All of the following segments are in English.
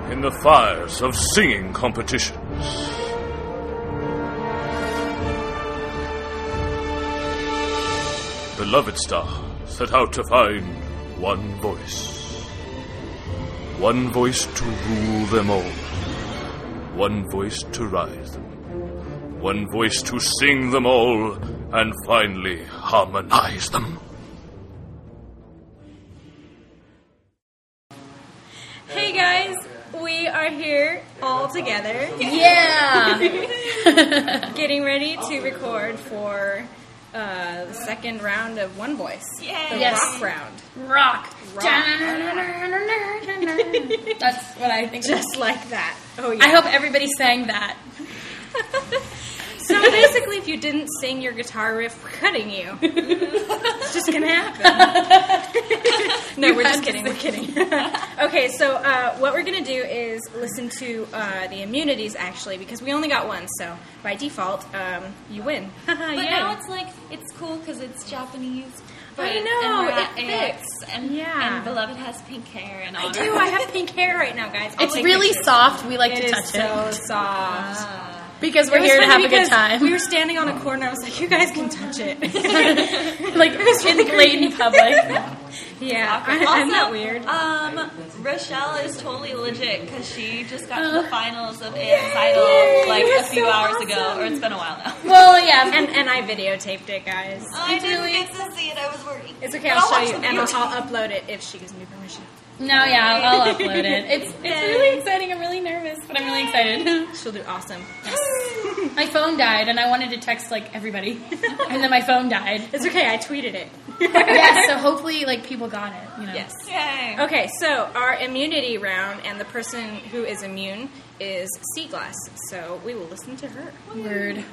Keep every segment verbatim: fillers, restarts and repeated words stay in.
in the fires of singing competitions. Beloved Star set out to find one voice. One voice to rule them all. One voice to rise them. One voice to sing them all and finally harmonize them. Hey guys, we are here all together. Yeah! Getting ready to record for uh, the second round of One Voice. Yay. The Yes. rock round. Rock. Rock. That's what I think. Just like that. Oh yeah. I hope everybody sang that. So basically, if you didn't sing your guitar riff, we're cutting you. It's just gonna happen. No, You we're just had to kidding. We're kidding. Okay, so uh, what we're gonna do is listen to uh, the immunities actually, because we only got one. So by default, um, you win. But Yay. now it's like, it's cool because it's Japanese. But, I know, and we're at it A X, fits. and, Yeah. and Beloved has pink hair. And all I do. I have pink hair right now, guys. I'll It's take really pictures. soft. We like It to is touch so it. soft. Because It we're was here to funny have a good because time. We were standing on a corner. I was like, "You guys can touch it." like, in blatant public. Yeah, I, Also, I'm not weird. Um, Rochelle is totally legit because she just got to the finals of A X Idol like You're a few so hours awesome. ago, or it's been a while now. Well, yeah. And and I videotaped it, guys. I didn't get to see it. I was working. It's okay. But I'll show watch you, the and I'll, video. I'll upload it if she gives me permission. No, yeah, I'll, I'll upload it. It's it's really exciting. I'm really nervous, but I'm really excited. She'll do awesome. My phone died, and I wanted to text, like, everybody. And then my phone died. It's okay. I tweeted it. Yeah, so hopefully, like, people got it, you know. Yes. Yay. Okay, so our immunity round, and the person who is immune is Seaglass. So we will listen to her. Word.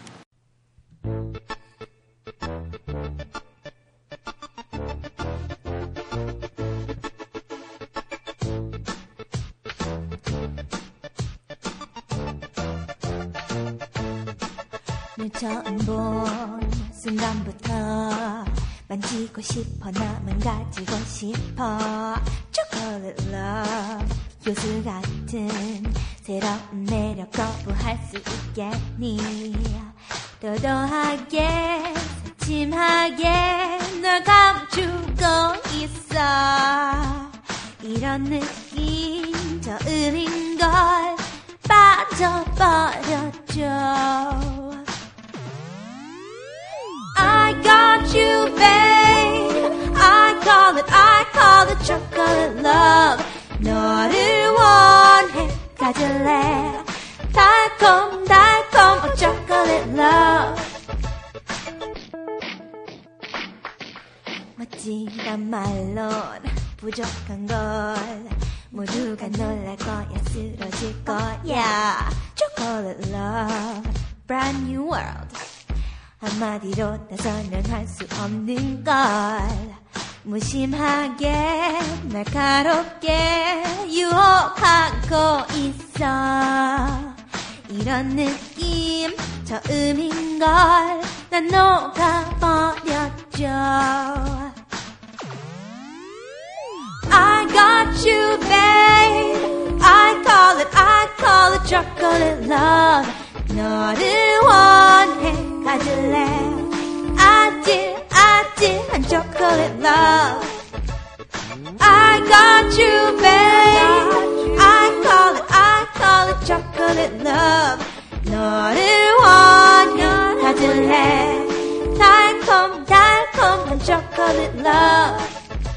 늘 처음 본 순간부터 만지고 싶어 나만 가지고 싶어 Chocolate love 요술 같은 새로운 매력 거부할 수 있겠니 도도하게 새침하게 널 감추고 있어 이런 느낌 처음인걸 빠져버렸죠 I got you, babe. I call it, I call it chocolate love. 너를 원해, 가질래. 달콤, 달콤, oh, chocolate love. 멋지단 말론 부족한 걸. 모두가 놀랄 거야, 쓰러질 거야. Chocolate love, brand new world. 한마디로 다 설명할 수 없는 걸 무심하게 날카롭게 유혹하고 있어 이런 느낌 처음인걸 난 녹아버렸죠 I got you babe I call it I call it chocolate love 너를 원해 가질래 아찔 아찔한 chocolate love I got you babe I call it I call it chocolate love 너를 원해 가질래 달콤 달콤한 chocolate love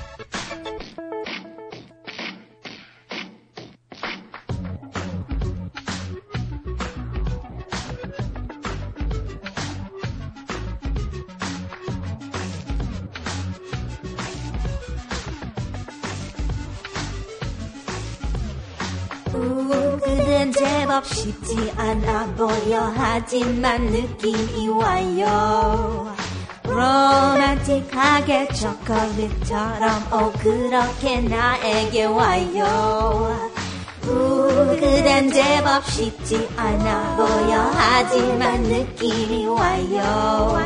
그댄 제법 쉽지 않아 보여 하지만 느낌이 와요 로맨틱하게 초콜릿처럼 오 그렇게 나에게 와요 우, 그댄 제법 쉽지 않아 보여 하지만 느낌이 와요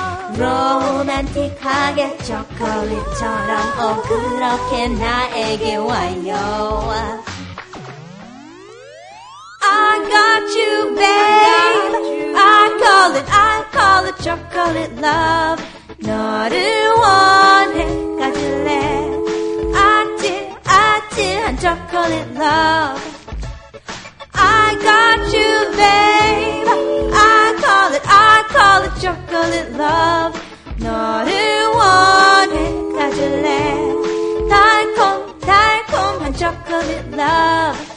로맨틱하게 초콜릿처럼 오 그렇게 나에게 와요 chocolate love. 너를 원해 가질래. 아찔아찔한 chocolate love. I got you, babe. I call it, I call it chocolate love. 너를 원해 가질래. 달콤 달콤한 chocolate love.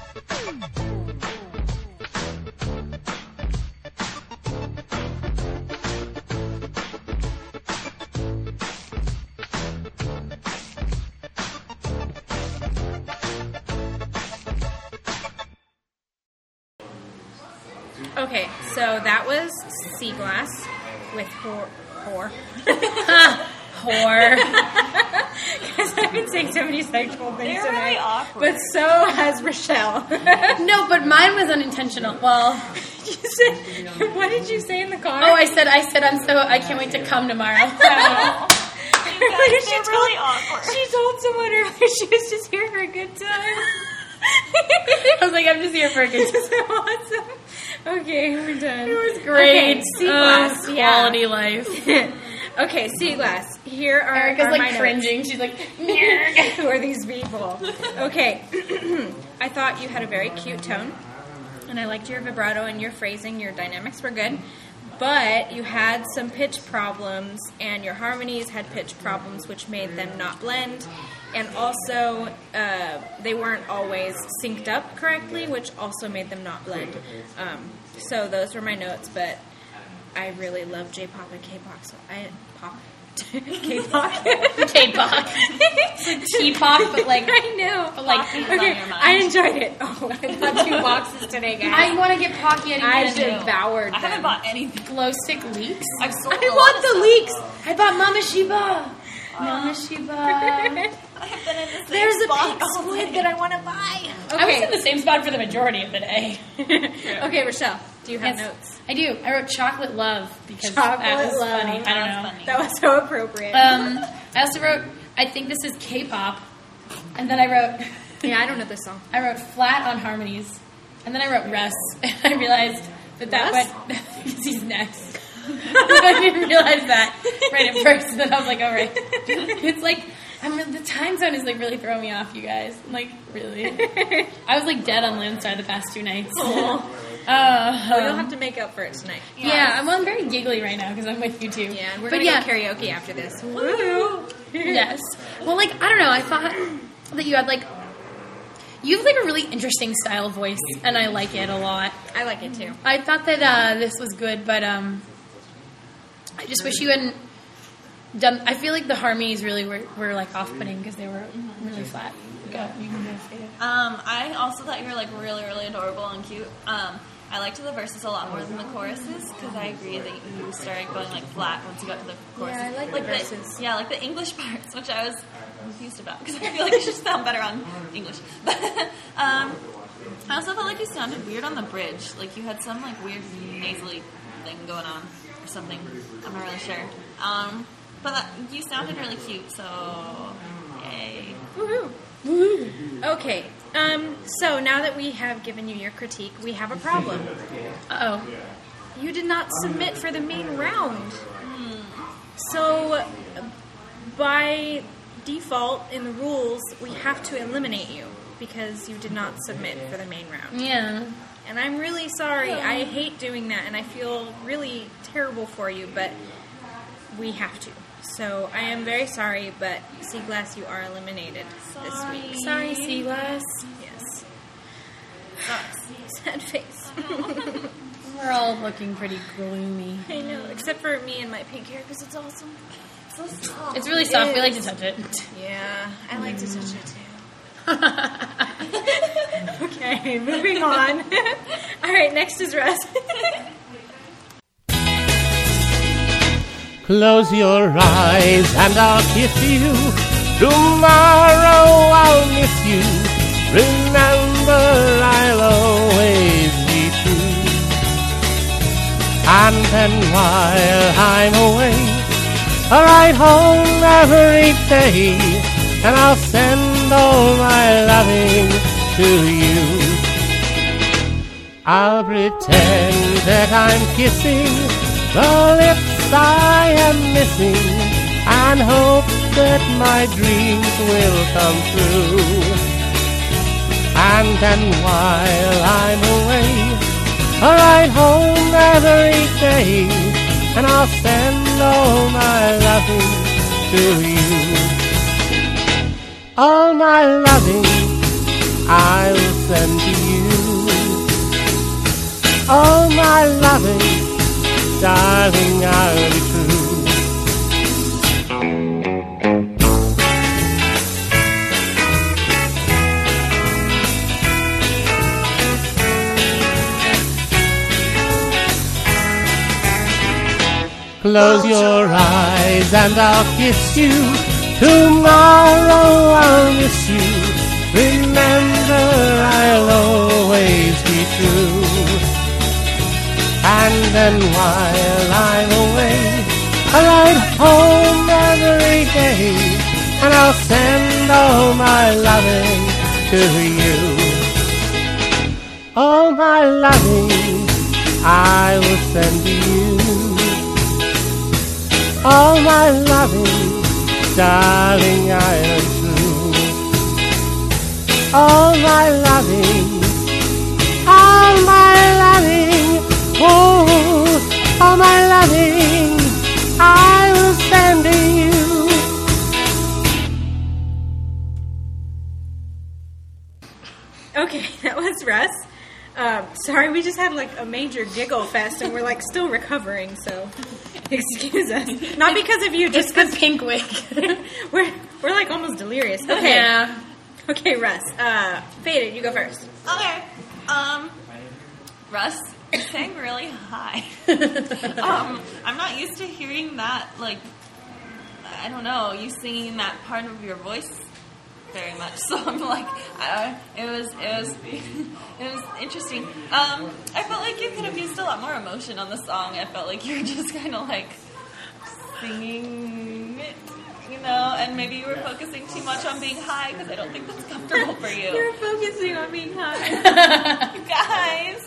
Okay, so that was Sea Glass with whore. Whore. Whore. Because I've been saying so many sexual things They're tonight. really awkward. But so has Rochelle. No, but mine was unintentional. Well, you said, what did you say in the car? oh, I said, I said, I'm so, I can't wait to come tomorrow. You guys, She they're told- really awkward. She told someone earlier she was just here for a good time. I was like, I'm just here for a good time. So awesome. Okay, we're done. It was great. Okay, Sea Glass, Oh, yeah. quality life. Okay, Sea Glass. Here are, Erica's are like my notes. cringing. She's like, Who are these people? Okay. I thought you had a very cute tone, and I liked your vibrato and your phrasing. Your dynamics were good, but you had some pitch problems, and your harmonies had pitch problems, which made them not blend. And also, uh, they weren't always synced up correctly, which also made them not blend. Um, so those were my notes, but I really love J-pop and K-pop, so I... Pop. K-pop. K-pop. It's like T-pop, but like, I know. but like, Pocky is on Okay, your mind. I enjoyed it. Oh, I bought two boxes today, guys. I want to get Pocky I again. devoured I them. haven't bought anything. Glow stick leaks. I've sold I a lot want of the stuff. leaks. I bought Mama Shiba. Mama Shiba. I've been in the same There's a spot pink all squid day. that I want to buy. I was in Okay. the same spot for the majority of the day. Okay, Rochelle, do you have Yes, notes? I do. I wrote chocolate love because Chocolate that was love. funny. I don't That know. was funny. That was so appropriate. Um, I also wrote, I think this is K-pop, and then I wrote, yeah, I don't know this song. I wrote flat on harmonies, and then I wrote Russ, and I realized that that Russ? went because he's next. I didn't realize that right at first, and then I was like, all right. It's like, I'm re- the time zone is like really throwing me off, you guys. I'm like, really? I was like dead on Landstar the past two nights. Uh, We don't have to make up for it tonight. yeah, I'm, well, I'm very giggly right now because I'm with you too. Yeah, and we're But gonna yeah, get karaoke after this. yes. Well, like, I don't know. I thought that you had, like, you have, like, a really interesting style voice, and I like it a lot. I like it too. I thought that uh, this was good, but um, I just wish you hadn't done... I feel like the harmonies really were, were like, off-putting because they were really flat. Go. You can go, Faye. Um, I also thought you were like really, really adorable and cute. Um, I liked the verses a lot more than the choruses because I agree that you started going like flat once you got to the choruses. I like the verses. Yeah, like the English parts, which I was confused about because I feel like you should sound better on English. But um, I also felt like you sounded weird on the bridge. Like you had some like weird nasally thing going on or something. I'm not really sure. Um, but that, you sounded really cute, so yay. Woohoo. Okay, um, so now that we have given you your critique, we have a problem. Uh-oh. You did not submit for the main round. So, by default in the rules, we have to eliminate you because you did not submit for the main round. Yeah. And I'm really sorry. I hate doing that, and I feel really terrible for you, but we have to. So I am very sorry, but Sea Glass, you are eliminated this week. Sorry, Sea Glass. Yes. Sucks. Sad face. We're all looking pretty gloomy. I know, except for me and my pink hair, because it's awesome. So soft. It's really soft. We like to touch it. Yeah, I like to touch it too. Okay, moving on. All right, next is Russ. Close your eyes and I'll kiss you. Tomorrow I'll miss you. Remember, I'll always be true. And then while I'm away, I'll write home every day, and I'll send all my loving to you. I'll pretend that I'm kissing the lips I am missing, and hope that my dreams will come true. And then while I'm away, I'll ride home every day, and I'll send all my loving to you. All my loving I will send to you. All my loving, darling, I'll be true. Close your eyes and I'll kiss you. Tomorrow I'll miss you. Remember, I'll always be true. And then while I'm away, I'll ride home every day, and I'll send all my loving to you. All my loving I will send to you. All my loving, darling, I am true. All my loving, all my loving, oh, all my loving, I will send to you. Okay, that was Russ. Um, sorry, we just had like a major giggle fest, and we're like still recovering. So, excuse us. Not because of you, just It's the because pink wig. we're we're like almost delirious. Okay, Yeah. okay, Russ. Uh, Faded, you go first. Okay. Um, Russ, you sang really high. um, I'm not used to hearing that, like, I don't know, you singing that part of your voice very much. So I'm like, uh, it was, it was, it was interesting. Um, I felt like you could have used a lot more emotion on the song. I felt like you were just kind of like singing it, you know, and maybe you were focusing too much on being high because I don't think that's comfortable for you. You're focusing on being high. You guys.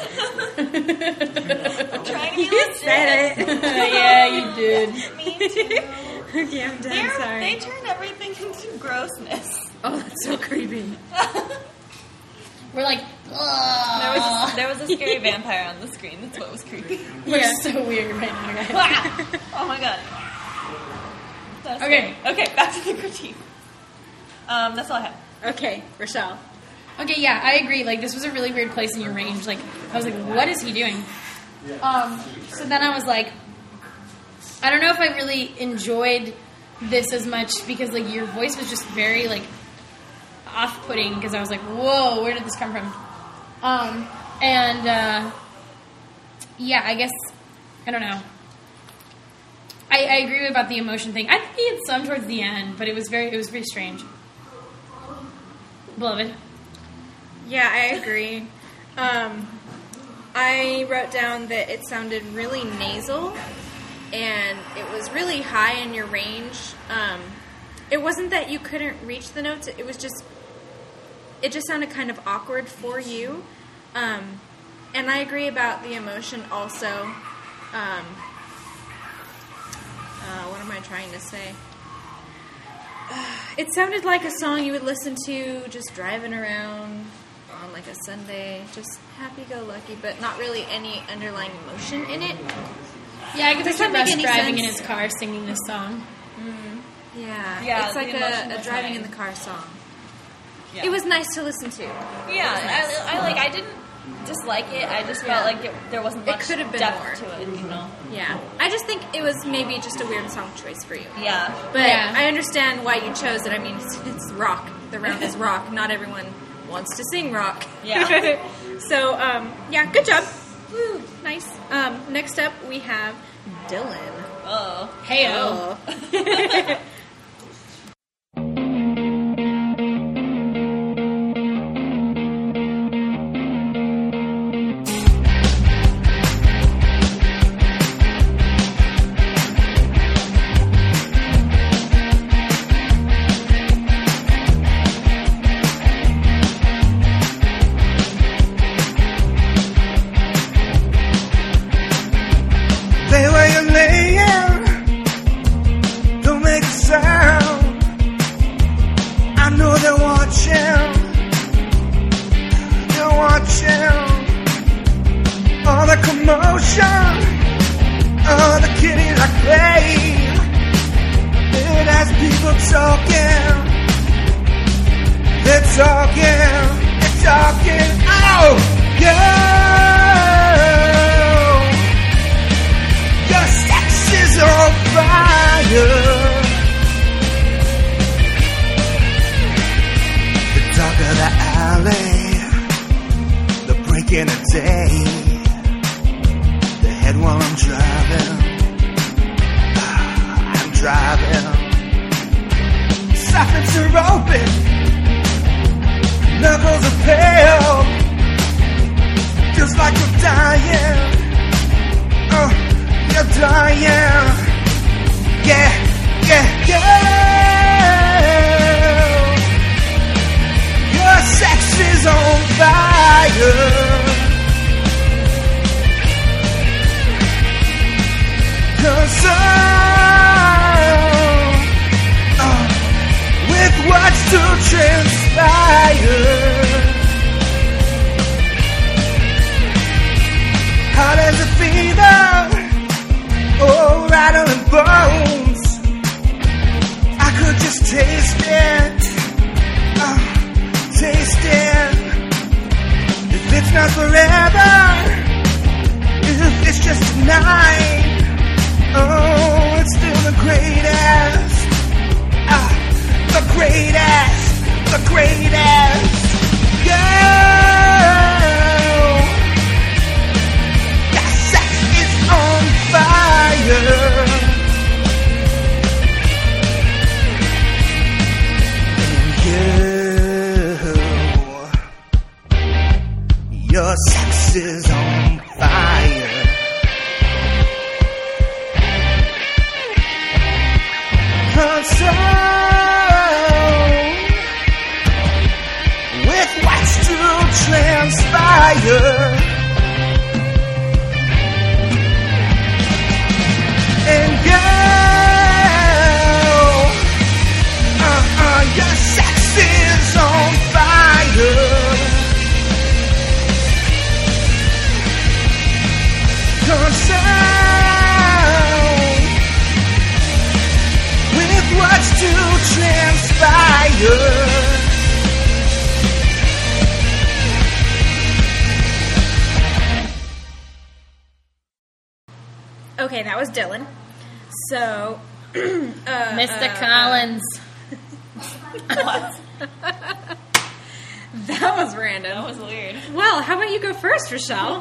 I'm trying to be You legit. said it. Yeah, you did. Me too. Okay, I'm done. They're, Sorry. they turn everything into grossness. Oh, that's so creepy. We're like, There was ugh. a, there was a scary vampire on the screen. That's what was creepy. We're Yeah. so weird right now, guys. Oh my god. That's Okay. scary. Okay, back to the critique. Um, that's all I have. Okay, Rochelle. Okay, yeah, I agree. Like, this was a really weird place in your range. Like, I was like, what is he doing? Um, so then I was like, I don't know if I really enjoyed this as much because, like, your voice was just very, like, off-putting because I was like, whoa, where did this come from? Um, and, uh, yeah, I guess, I don't know. I, I agree about the emotion thing. I think he had some towards the end, but it was very, it was very strange. Beloved. Yeah, I agree. Um, I wrote down that it sounded really nasal, and it was really high in your range. Um, it wasn't that you couldn't reach the notes. It was just, it just sounded kind of awkward for you. Um, and I agree about the emotion also. Um, uh, what am I trying to say? It sounded like a song you would listen to just driving around on like a Sunday, just happy-go-lucky, but not really any underlying emotion in it. Yeah, I could Does picture that make Russ any driving sense? in his car singing this song. Yeah, Yeah, it's the like emotion a, a was driving high. in the car song. Yeah. It was nice to listen to. Yeah, I, I like. I didn't dislike it. I just felt Yeah. like it, there wasn't It much could have been depth more. to it. You know. Yeah, I just think it was maybe just a weird song choice for you. Yeah. But Yeah. I understand why you chose it. I mean, it's, it's rock. The round is rock. Not everyone wants to sing rock. Yeah. So, um, yeah, good job. Woo, nice. Um, next up, we have Dylan. Oh. Hey-o. Oh. talking. They're talking. They're talking. Oh, girl, your sex is on fire. The dark of the alley, the break in the day, the head while I'm driving. I'm driving. Sockets are open, knuckles are pale, feels like you're dying. Oh, you're dying. Yeah, yeah, yeah. Your sex is on fire. Cause uh, uh, with what's to transpire, hot as a fever, oh, rattling bones. I could just taste it, uh, taste it. If it's not forever, if it's just tonight, oh, it's still the greatest, ah, the greatest, the greatest. Girl, that sex is on fire. And you, your sex is on fire. Concerned with what's to transpire, and girl, uh-uh, your sex is on fire. Concerned with what's to transpire. Okay, that was Dylan. So, uh, Mister uh, Collins. What? That was random. That was weird. Well, how about you go first, Rochelle?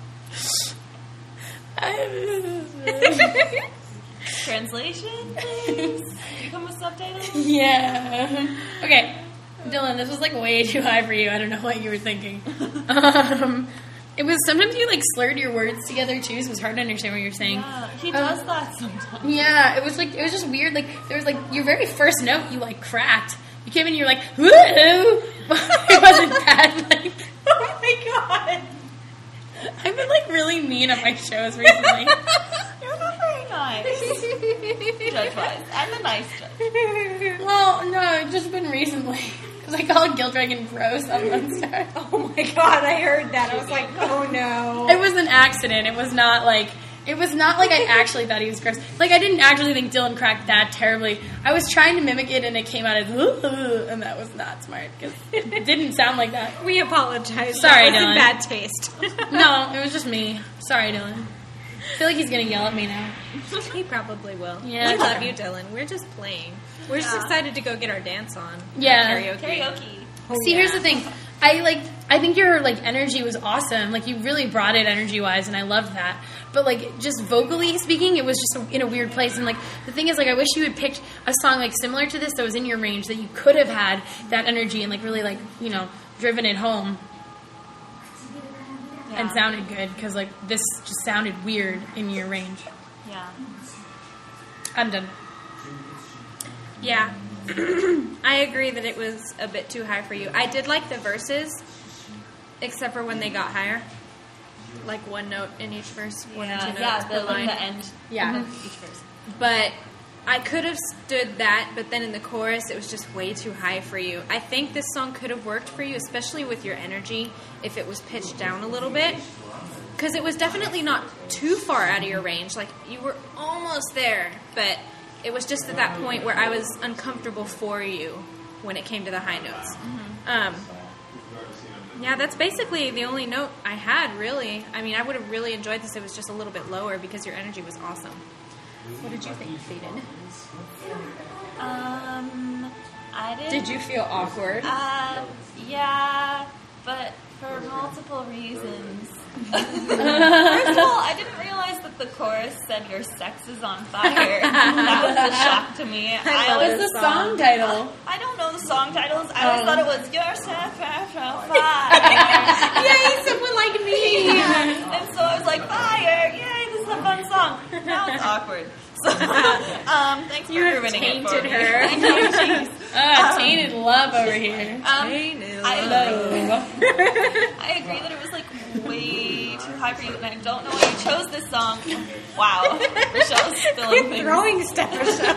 Translation, please. You come with subtitles? Yeah. Okay, Dylan, this was like way too high for you. I don't know what you were thinking. Um, it was sometimes you like slurred your words together too, so it was hard to understand what you're saying. Yeah, he does that sometimes. Yeah, it was like it was just weird. Like there was like your very first note, you like cracked. You came in, you're like, woo! It wasn't that like. Oh my god! I've been like really mean on my shows recently. You're not very nice. Judge wise. I'm the nice judge. Well, no, it's just been recently. Because I called Guild Dragon gross on Monster. Oh my god, I heard that. I was like, oh no. It was an accident. It was not like... It was not like I actually thought he was gross. Like, I didn't actually think Dylan cracked that terribly. I was trying to mimic it, and it came out as... And that was not smart, because it didn't sound like that. We apologize. Sorry, that was Dylan. in bad taste. No, it was just me. Sorry, Dylan. I feel like he's going to yell at me now. He probably will. Yeah. We love you, Dylan. We're just playing. We're just excited to go get our dance on. Yeah. Karaoke. Karaoke. Oh, See, yeah. here's the thing. I like. I think your like energy was awesome. Like you really brought it energy wise, and I loved that. But like just vocally speaking, it was just a, in a weird place. And like the thing is, like I wish you had picked a song like similar to this that was in your range that you could have had that energy and like really like you know driven it home Yeah. and sounded good because like this just sounded weird in your range. Yeah. I'm done. Yeah. I agree that it was a bit too high for you. I did like the verses, except for when they got higher. Like one note in each verse, one or two Yeah, notes yeah, per the, line. the end. Yeah. Mhm. Each verse. But I could have stood that, but then in the chorus, it was just way too high for you. I think this song could have worked for you, especially with your energy, if it was pitched down a little bit. Because it was definitely not too far out of your range. Like, you were almost there, but it was just at that point where I was uncomfortable for you when it came to the high notes. Um, yeah, that's basically the only note I had, really. I mean, I would have really enjoyed this if it was just a little bit lower because your energy was awesome. What did you think, Faden? Um, I didn't. Did you feel awkward? Uh, yeah, but for multiple reasons. First of all, I didn't realize that the chorus said "Your sex is on fire." That was a shock to me. I What's always, the song title? I don't know the song titles. I always Oh. thought it was "Your sex is on fire." Yay, someone like me! And so I was like, "Fire! Yay! This is a fun song." Now it's awkward. So, um, thanks for You have ruining it for tainted me. her. I know, jeez. Uh, tainted love over here. Um, I agree. I agree that it was like way too high for you, and I don't know why you chose this song. Wow, Rochelle's spilling things. Throwing stuff.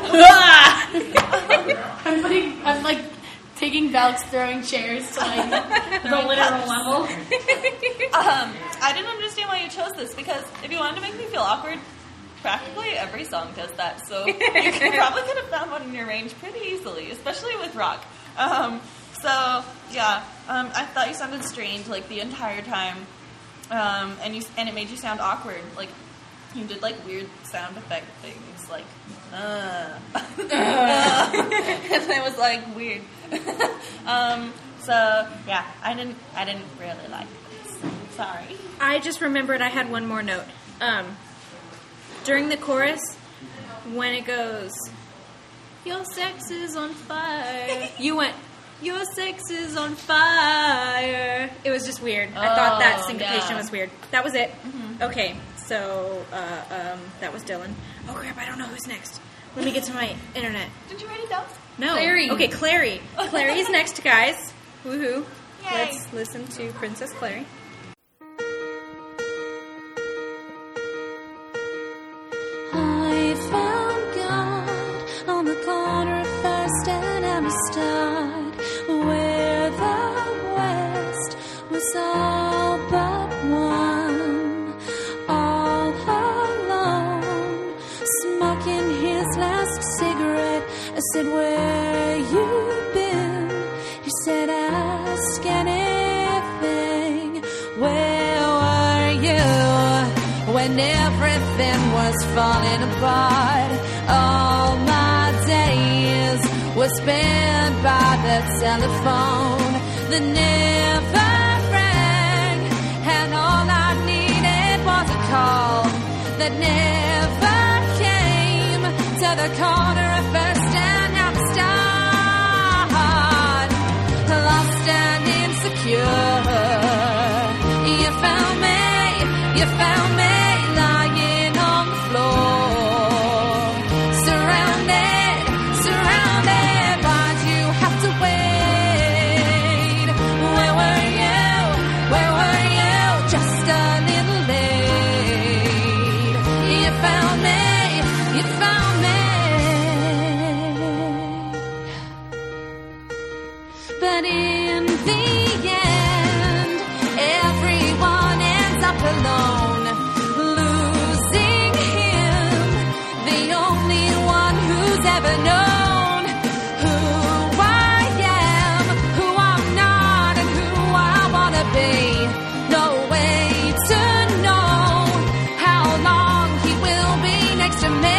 I'm putting, I'm like taking Valk's throwing chairs to like the literal level. Um, I didn't understand why you chose this because if you wanted to make me feel awkward, practically every song does that. So you could, probably could have found one in your range pretty easily, especially with rock. Um, so yeah, um, I thought you sounded strange like the entire time, um, and you and it made you sound awkward. Like you did like weird sound effect things, like uh, uh. and it was like weird. um, so yeah, I didn't I didn't really like this. Sorry. I just remembered I had one more note. Um, during the chorus, when it goes, "Your sex is on fire," you went, "Your sex is on fire." It was just weird. I thought that Oh, syncopation yeah. was weird. That was it. Okay, so uh, um, that was Dylan. Oh crap! I don't know who's next. Let me get to my internet. Did you write it down? No. Clary. Okay, Clary. Clary is next, guys. Woohoo! Yay. Let's listen to Princess Clary. I found God on the corner of First and Amistad, where the West was all but one, all alone, smoking his last cigarette. I said, "Where you been?" He said, "Ask anything." Where were you when everything was falling apart? All my days were spent by the telephone that never rang, and all I needed was a call that never came to the corner of First and Amistad. Lost and insecure, you found me, you found me. But in the end, everyone ends up alone, losing him, the only one who's ever known who I am, who I'm not, and who I wanna be. No way to know how long he will be next to me.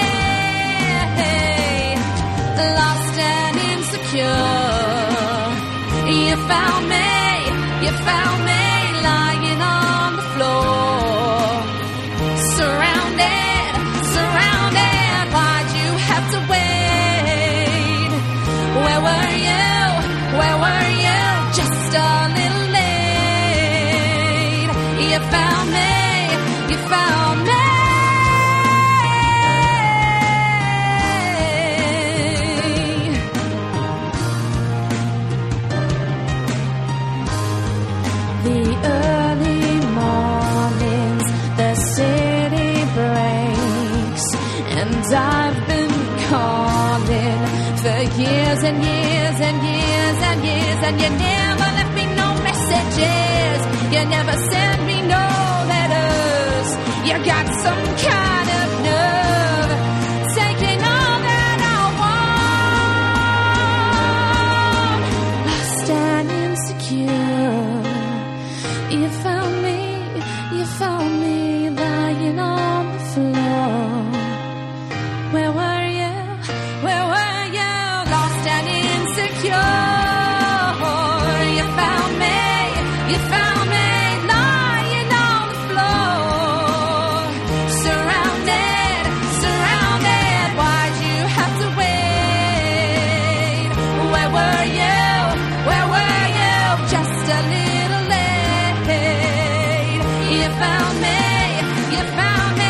Lost and insecure. You found me, you found me lying on the floor, surrounded, surrounded. Why'd you have to wait? Where were you, where were you? Just a little late. You found me, you found me. The early mornings, the city breaks, and I've been calling for years and years and years and years, and you never left me no messages, you never sent me no letters. You got some kind of nerve, taking all that You found me, you found me lying on the floor. Where were you? Where were you? Lost and insecure. You found me, you found me lying on the floor. Surrounded, surrounded. Why'd you have to wait? Where were you? Where were you? Just a little late. You found me, you found me.